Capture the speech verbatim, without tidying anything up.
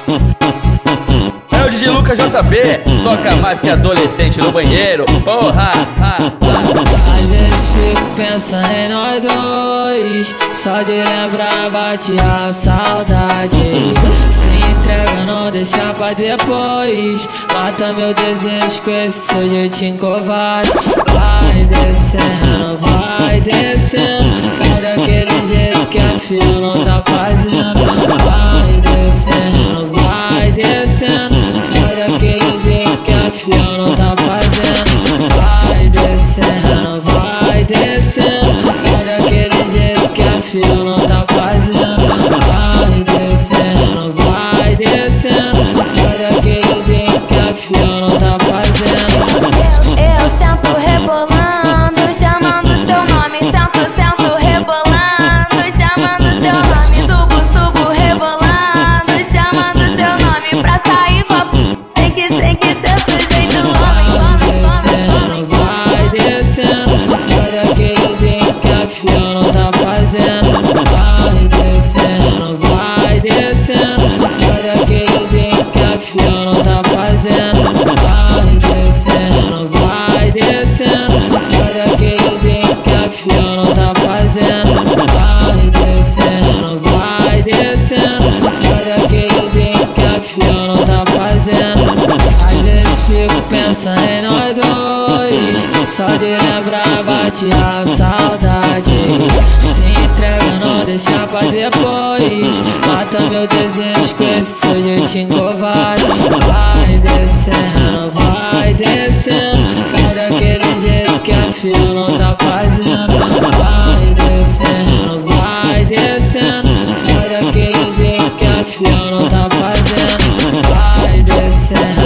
É o D J Lucas J P, toca mais que adolescente no banheiro, porra! Às vezes fico pensando em nós dois, só de lembrar bate a saudade. Se entrega, não deixa pra depois, mata meu desejo com esse seu jeitinho covarde. Vai descendo, vai descendo, faz daquele jeito que a filha não tá fazendo. Vai descendo, vai descendo, faz daquele jeito que a filha não tá fazendo. Vai descendo, vai descendo, faz daquele jeito que a filha não tá fazendo. Vai descendo, vai descendo, faz daquele jeito que a filha não tá fazendo. Eu, eu sento rebolando, chamando seu nome, sento, sento rebolando, chamando seu nome, subo, subo rebolando, chamando seu nome pra sair pra p... Tem que, tem que ser sujeito homem, homem, homem, homem. Vai descendo, faz daquele jeito que a filha não tá fazendo. Vai descendo, vai descendo, faz daquele jeito que a filha não tá fazendo. Vai descendo, vai descendo, faz daquele jeito que a filha não tá fazendo. Vai descendo, vai descendo, faz daquele jeito que a filha não tá fazendo. Às vezes fico pensando em nós dois, só de lembrar bate a saudade. Se entrega, não deixa pra depois, mata meu desejo com esse seu jeitinho covarde. Vai descendo, vai descendo, faz daquele jeito que a filha não tá fazendo. Vai descendo, vai descendo, faz daquele jeito que a filha não tá fazendo. Vai descendo.